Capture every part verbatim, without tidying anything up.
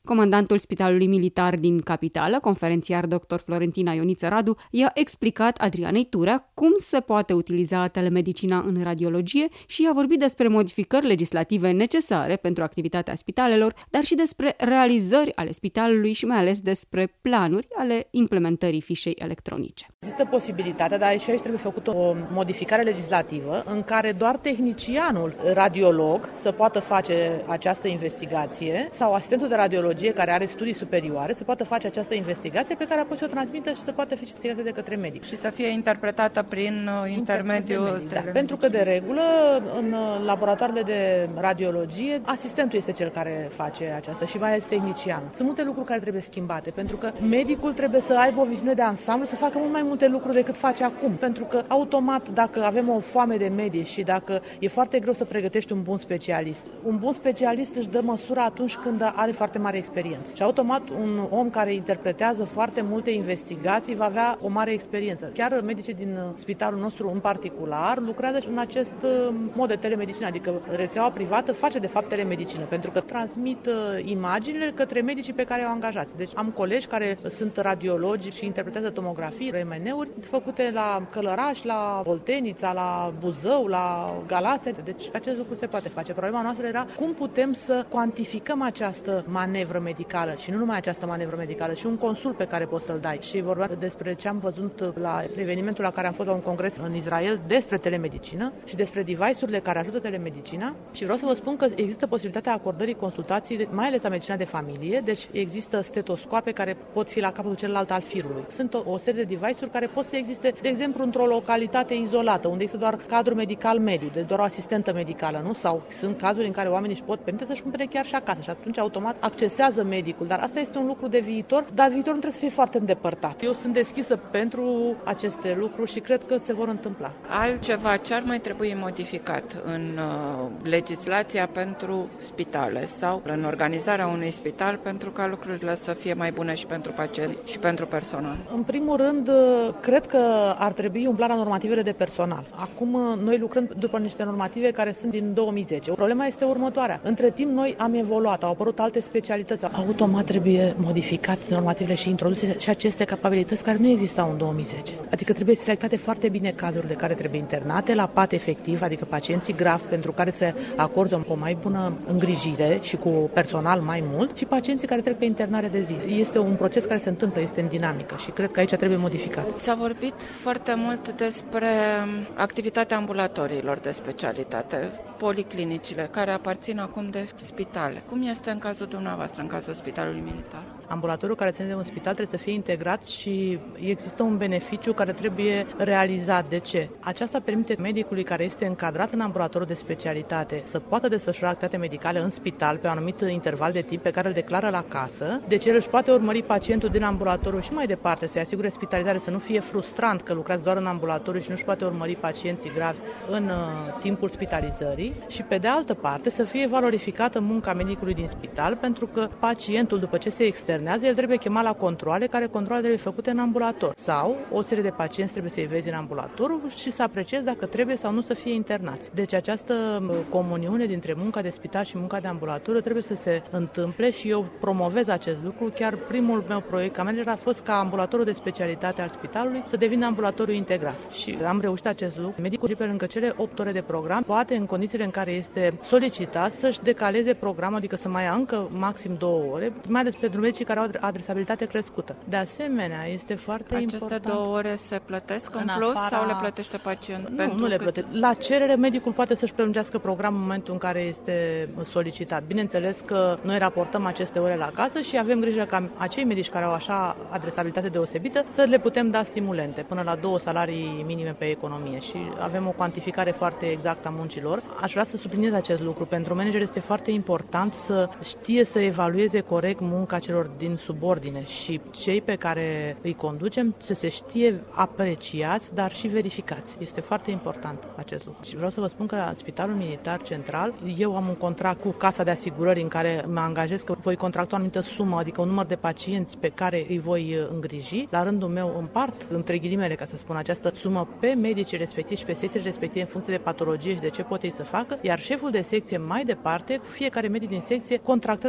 Comandantul Spitalului Militar din Capitală, conferențiar doctor Florentina Ioniță Radu, i-a explicat Adrianei Turea cum se poate utiliza telemedicina în radiologie și i-a vorbit despre modificări legislative necesare pentru activitatea spitalelor, dar și despre realizări ale spitalului și mai ales despre planuri ale implementării fișei electronice. Există posibilitatea, dar și aici trebuie făcută o modificare legislativă în care doar tehnicianul radiolog să poată face această investigație sau asistentul de radiologie care are studii superioare să poată face această investigație pe care apoi să o transmită și să poată fi investigată de către medic. Și să fie interpretată prin intermediul da, pentru că de regulă în laboratoarele de radiologie asistentul este cel care face aceasta și mai ales tehnician. Sunt multe lucruri care trebuie schimbate pentru că medicul trebuie să aibă o viziune de ansamblu, să facă mult mai multe lucruri decât face acum. Pentru că automat dacă avem o foame de medici și dacă e foarte greu să pregătești un bun specialist, un bun specialist își dă măsura atunci când are foarte mare experiență. Și automat un om care interpretează foarte multe investigații va avea o mare experiență. Chiar medicii din spitalul nostru în particular lucrează în acest mod de telemedicină, adică rețeaua privată face de fapt telemedicină, pentru că transmit imaginile către medicii pe care i-au angajați. Deci am colegi care sunt radiologi și interpretează tomografii, R M N-uri făcute la Călăraș, la Oltenița, la Buzău, la Galați. Deci acest lucru se poate face. Problema noastră era cum putem să cuantificăm această manevră medicală și nu numai această manevră medicală, și un consult pe care poți să-l dai. Și vorbeam despre ce am văzut la evenimentul la care am fost la un congres în Israel despre telemedicină și despre device-urile care ajută telemedicina. Și vreau să vă spun că există posibilitatea acordării consultații, mai ales la medicina de familie, deci există stetoscoape care pot fi la capătul celălalt al firului. Sunt o, o serie de device-uri care pot să existe, de exemplu, într-o localitate izolată, unde există doar cadru medical mediu, de doar o asistentă medicală, nu? Sau sunt cazuri în care oamenii își pot permite să-și cumpere chiar și acasă și atunci automat accesează medicul. Dar asta este un lucru de viitor, dar viitorul nu trebuie să fie foarte îndepărtat. Eu sunt deschisă pentru aceste lucruri și cred că se vor întâmpla. Altceva, ce ar mai trebui modificat în uh, legislația pentru spitale sau în organizarea unui spital pentru ca lucrurile să fie mai bune și pentru pacient și pentru personal? În primul rând, cred că ar trebui umplarea normativele de personal. Acum noi lucrăm după niște normative care sunt din două mii zece. Problema este următoarea. Între timp noi am evoluat, au apărut alte specialități. Automat trebuie modificate normativele și introduse și aceste capabilități care nu existau în două mii zece. Adică trebuie selectate foarte bine cazurile care trebuie internate la pat efectiv, adică pacienții gravi pentru care se acordă o mai bună îngrijire și cu personal mai mult și pacienții care trec pe internare de zi. Este un proces care se întâmplă, este în dinamică și cred că aici trebuie modificat. S-a vorbit foarte mult despre activitatea ambulatoriilor de specialitate, policlinicile, care aparțin acum de spitale. Cum este în cazul dumneavoastră, în cazul Spitalului Militar? Ambulatorul care ține de un spital trebuie să fie integrat și există un beneficiu care trebuie realizat. De ce? Aceasta permite medicului care este încadrat în ambulatorul de specialitate să poată desfășura activitate medicală în spital pe un anumit interval de timp pe care îl declară la casă. Deci el își poate urmări pacientul din ambulatoriu și mai departe, să-i asigure spitalizare, să nu fie frustrant că lucrează doar în ambulatoriu și nu își poate urmări pacienții gravi în uh, timpul spitalizării și pe de altă parte să fie valorificată munca medicului din spital, pentru că pacientul după ce se externează, el trebuie chemat la controale, care controale trebuie făcute în ambulator sau o serie de pacienți trebuie să-i vezi în ambulator și să apreciezi dacă trebuie sau nu să fie internați. Deci această comuniune dintre munca de spital și munca de ambulator trebuie să se întâmple și eu promovez acest lucru. Chiar primul meu proiect ca manager a fost ca ambulatorul de specialitate al spitalului să devină ambulatoriu integrat și am reușit acest lucru. Medicul pe lângă cele opt ore de program poate în condițiile în care este solicitat să-și decaleze programul, adică să mai ia încă maxim două ore, mai ales pentru medicii care au adresabilitate crescută. De asemenea, este foarte Aceste important. Aceste două ore se plătesc în, în plus afara... sau le plătește pacientul? Nu, nu le plătește. La cerere, medicul poate să-și prelungească programul în momentul în care este solicitat. Bineînțeles că noi raportăm aceste ore la casă și avem grijă ca acei medici care au așa adresabilitate deosebită să le putem da stimulente până la două salarii minime pe economie și avem o cuantificare foarte exactă a muncilor. Aș vrea să subliniez acest lucru. Pentru manager este foarte important să știe să evalueze corect munca celor din subordine și cei pe care îi conducem să se știe apreciați, dar și verificați. Este foarte important acest lucru. Și vreau să vă spun că la Spitalul Militar Central eu am un contract cu Casa de Asigurări în care mă angajez că voi contracta o anumită sumă, adică un număr de pacienți pe care îi voi îngriji. La rândul meu împart, între ghilimele, ca să spun, această sumă pe medicii respectivi și pe secțiile respective în funcție de patologie și de ce pot ei să facă, iar șeful de secție mai departe, cu fiecare medic din secție, contractează și știe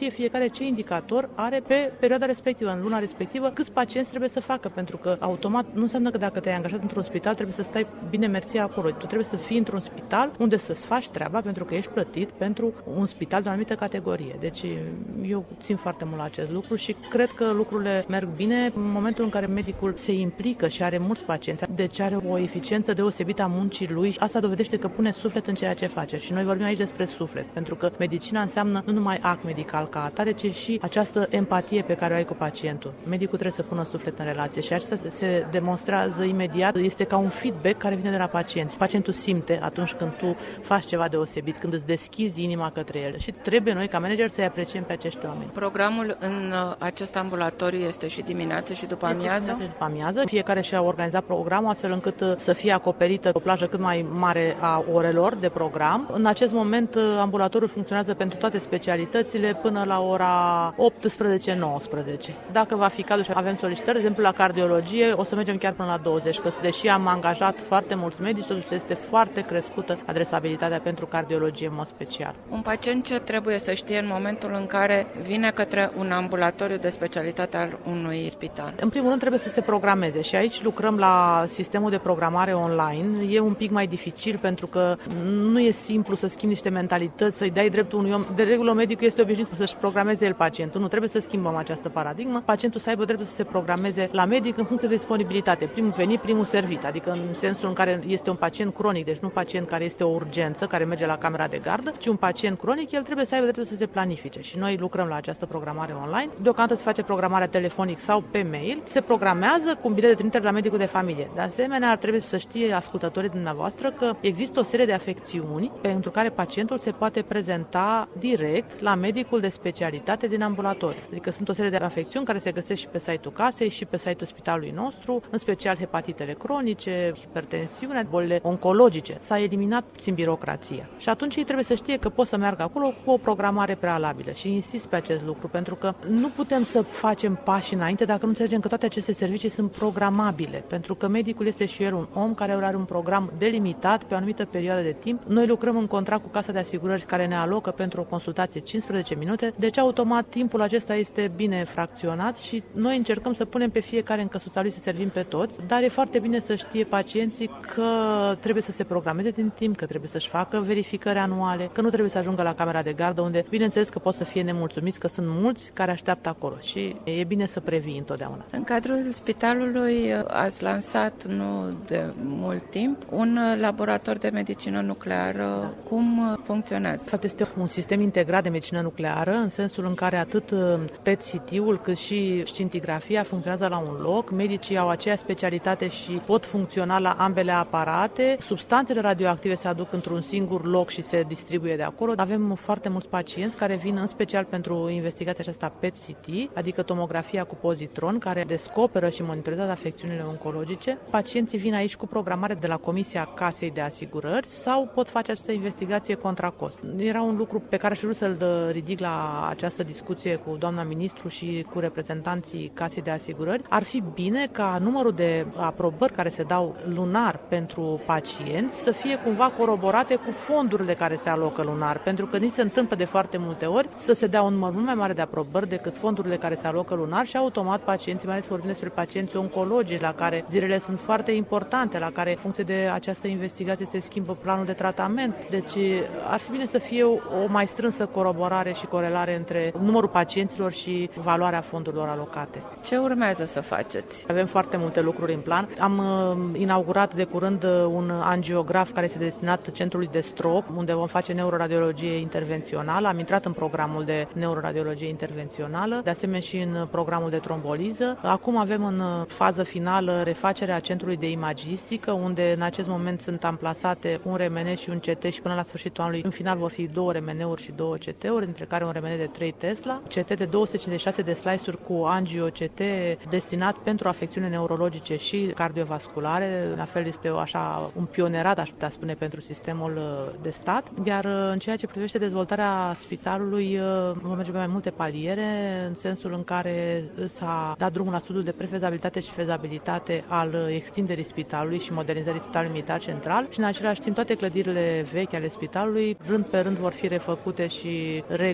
știe fiecare ce indicator are pe perioada respectivă, în luna respectivă, câți pacienți trebuie să facă, pentru că automat nu înseamnă că dacă te-ai angajat într-un spital trebuie să stai bine mersi acolo. Tu trebuie să fii într-un spital unde să-ți faci treaba, pentru că ești plătit pentru un spital de o anumită categorie. Deci eu țin foarte mult la acest lucru și cred că lucrurile merg bine în momentul în care medicul se implică și are mulți pacienți, deci are o eficiență deosebită a muncii lui. Asta dovedește că pune suflet în ceea ce face. Și noi vorbim aici despre suflet, pentru că medicina înseamnă nu numai act medical ca atare, ci și această empatie pe care o ai cu pacientul. Medicul trebuie să pună suflet în relație și asta se demonstrează imediat. Este ca un feedback care vine de la pacient. Pacientul simte atunci când tu faci ceva deosebit, când îți deschizi inima către el și trebuie noi ca manager să-i apreciem pe acești oameni. Programul în acest ambulatoriu este și dimineață și după amiază? Este și după amiază. Fiecare și-a organizat programul astfel încât să fie acoperită o plajă cât mai mare a orelor de program. În acest moment ambulatoriul funcționează pentru toate specialitățile până la ora optsprezece nouăsprezece. Dacă va fi cazul și avem solicitări, de exemplu la cardiologie, o să mergem chiar până la douăzeci, că deși am angajat foarte mulți medici, totuși este foarte crescută adresabilitatea pentru cardiologie în mod special. Un pacient ce trebuie să știe în momentul în care vine către un ambulatoriu de specialitate al unui spital? În primul rând trebuie să se programeze și aici lucrăm la sistemul de programare online. E un pic mai dificil pentru că nu e simplu să schimbi niște mentalități, să-i dai dreptul unui om. De regulă, medicul este obișnuit să-și programeze el pacientul. Nu trebuie să schimbăm această paradigmă. Pacientul să aibă dreptul să se programeze la medic în funcție de disponibilitate. Primul venit, primul servit, adică în sensul în care este un pacient cronic, deci nu un pacient care este o urgență, care merge la camera de gardă, ci un pacient cronic, el trebuie să aibă dreptul să se planifice și noi lucrăm la această programare online. Deocamdată se face programarea telefonic sau pe mail, se programează cu un bilet de trimitere la medicul de familie. De asemenea, ar trebui să știe ascultătorii dumneavoastră că există o serie de afecțiuni pentru care pacientul se poate prezenta direct la medicul de specialitate din ambulatoriu. Adică sunt o serie de afecțiuni care se găsesc și pe site-ul casei și pe site-ul spitalului nostru, în special hepatitele cronice, hipertensiunea, bolile oncologice. S-a eliminat puțin birocrația. Și atunci ei trebuie să știe că pot să meargă acolo cu o programare prealabilă. Și insist pe acest lucru, pentru că nu putem să facem pași înainte dacă nu înțelegem că toate aceste servicii sunt programabile, pentru că medicul este și el un om care are un program delimitat pe o anumită perioadă de timp. Noi lucrăm în contract cu Casa de Asigurări care ne alocă pentru o consultație cincisprezece minute, deci automat timpul acesta este bine fracționat și noi încercăm să punem pe fiecare în căsuța lui să servim pe toți, dar e foarte bine să știe pacienții că trebuie să se programeze din timp, că trebuie să-și facă verificări anuale, că nu trebuie să ajungă la camera de gardă unde, bineînțeles că pot să fie nemulțumiți, că sunt mulți care așteaptă acolo și e bine să previi întotdeauna. În cadrul spitalului ați lansat, nu de mult timp, un laborator de medicină nucleară. Cum funcționează? De fapt, este un sistem integrat de medicină nucleară, în sensul în care atât P E T-C T-ul cât și scintigrafia funcționează la un loc, medicii au aceeași specialitate și pot funcționa la ambele aparate, substanțele radioactive se aduc într-un singur loc și se distribuie de acolo. Avem foarte mulți pacienți care vin în special pentru investigația aceasta P E T-C T, adică tomografia cu pozitron, care descoperă și monitorizează afecțiunile oncologice. Pacienții vin aici cu programare de la Comisia Casei de Asigurări sau pot face această investigație contra cost. Era un lucru pe care aș vrea să-l ridic la această discuție cu doamna ministru și cu reprezentanții Casei de Asigurări. Ar fi bine ca numărul de aprobări care se dau lunar pentru pacienți să fie cumva coroborate cu fondurile care se alocă lunar, pentru că ni se întâmplă de foarte multe ori să se dea un număr mult mai mare de aprobări decât fondurile care se alocă lunar și automat pacienții, mai ales vorbim despre pacienții oncologici, la care zilele sunt foarte importante, la care în funcție de această investigație se schimbă planul de tratament. Deci ar fi bine să fie o mai strânsă coroborare și corelare între numărul pacienților și valoarea fondurilor alocate. Ce urmează să faceți? Avem foarte multe lucruri în plan. Am uh, inaugurat de curând un angiograf care este destinat centrului de stroke, unde vom face neuroradiologie intervențională. Am intrat în programul de neuroradiologie intervențională, de asemenea și în programul de tromboliză. Acum avem în fază finală refacerea centrului de imagistică, unde în acest moment sunt amplasate un R M N și un C T și până la sfârșitul anului în final vor fi două R M N-uri și două C T-uri, între care un R M N de trei Tesla, C T de două sute cincizeci și șase de slice-uri cu angio-C T destinat pentru afecțiuni neurologice și cardiovasculare. La fel este o, așa un pionerat, aș putea spune, pentru sistemul de stat. Iar în ceea ce privește dezvoltarea spitalului, vom merge pe mai multe paliere, în sensul în care s-a dat drumul la studiul de prefezabilitate și fezabilitate al extinderii spitalului și modernizării spitalului militar central și în același timp toate clădirile vechi ale spitalului, rând pe rând, vor fi refăcute și regândite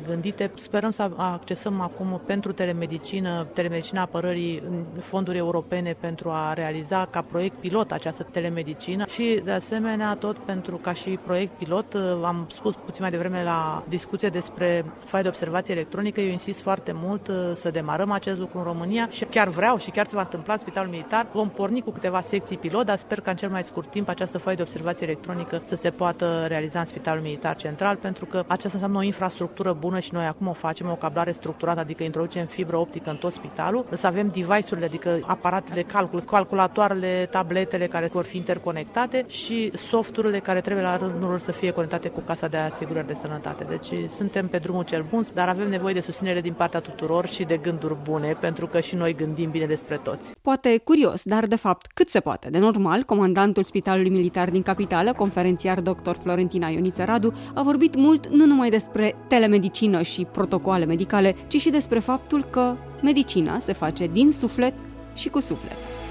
Uite, sperăm să accesăm acum pentru telemedicină, telemedicina apărării, fonduri europene pentru a realiza ca proiect pilot această telemedicină și, de asemenea, tot pentru ca și proiect pilot, am spus puțin mai devreme la discuție despre foaia de observație electronică, eu insist foarte mult să demarăm acest lucru în România și chiar vreau și chiar se va întâmpla în Spitalul Militar. Vom porni cu câteva secții pilot, dar sper că în cel mai scurt timp această foaie de observație electronică să se poată realiza în Spitalul Militar Central, pentru că aceasta înseamnă o infrastructură bună și noi acum o facem, o cablare structurată, adică introducem fibră optică în tot spitalul, să avem device-urile, adică aparatele de calcul, calculatoarele, tabletele care vor fi interconectate și softurile care trebuie la rândul lor să fie conectate cu Casa de Asigurări de Sănătate. Deci suntem pe drumul cel bun, dar avem nevoie de susținere din partea tuturor și de gânduri bune, pentru că și noi gândim bine despre toți. Poate curios, dar de fapt cât se poate. De normal, comandantul Spitalului Militar din Capitală, conferențiar doctor Florentina Ioniță Radu, a vorbit mult nu numai despre telemedicină și protocoale medicale, ci și despre faptul că medicina se face din suflet și cu suflet.